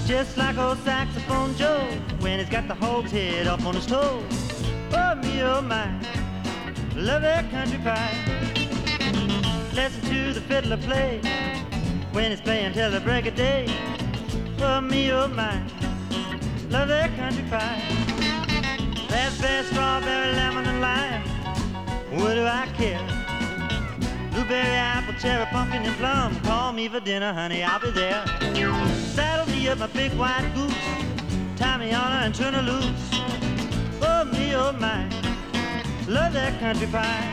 Just like old saxophone Joe when he's got the hog's head up on his toe. Oh me, oh my, love that country pie. Listen to the fiddler play when he's playing till the break of day. Oh me, oh my, love that country pie. Raspberry, strawberry, lemon and lime, what do I care? Blueberry, apple, cherry, pumpkin and plum, call me for dinner, honey, I'll be there. Saddle me up my big white goose, tie me on her and turn her loose. Oh me, oh my, love that country pie.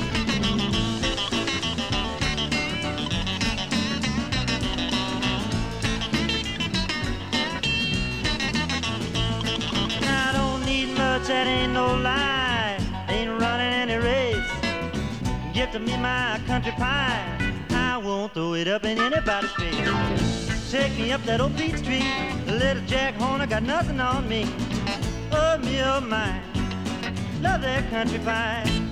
I don't need much, that ain't no lie. Ain't running any race. Get to me my country pie, I won't throw it up in anybody's face. Take me up that old Beach Street, little Jack Horner got nothing on me. Oh me, oh my, love that country pie.